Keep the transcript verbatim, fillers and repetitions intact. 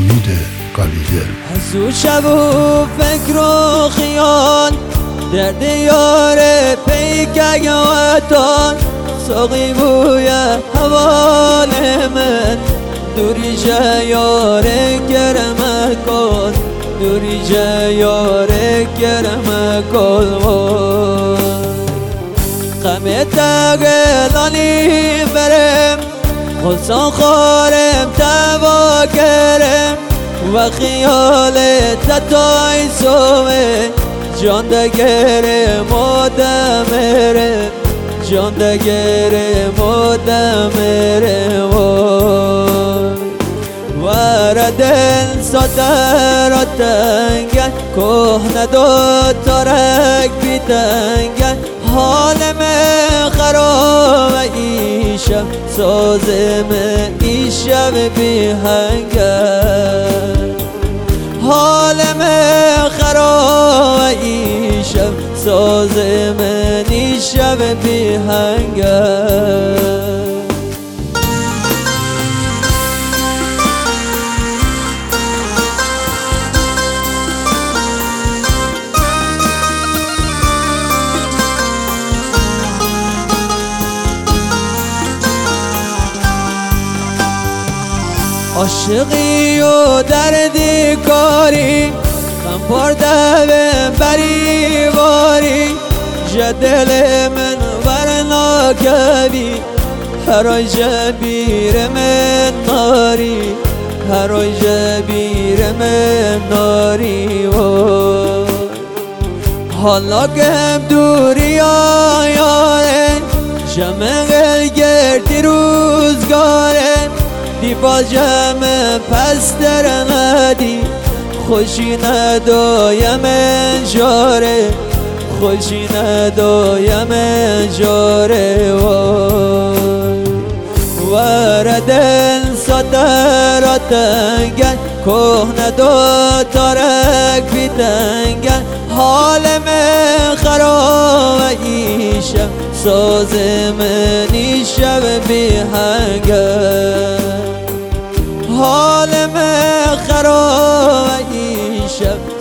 حمید قویدل. از او شب و فکر و خیال درد یار پیکگ وطن ساقی بوی حوال من دوری جا یار کرم کن دوری جا یار کرم کن غم تقلانی برم خلصان خارم تبا کرم و خیال تتای سوه جان دگرم و دمرم جان دگرم و دمرم وردن صدر تنگن کهنه دو ترک بی تنگن حال من خراب ایشم ساز من ایشم بی هنگن حال من خراب ایشم ساز من ایشم بی هنگن عاشقی و دردی کاری غم برده بری باری جدل من ورناکبی هر آی جبیر من ناری هر آی جبیر من ناری حالا که هم دوری آیاره جمع گردی روزگاره دی با جمع پس در ندی خوشی ندایم جاره خوشی ندایم جاره وردن صدر تنگن کهنه دو ترک بی تنگن حال من خراب ایشم ساز من ایشم بی هنگن حال من خراب ایشم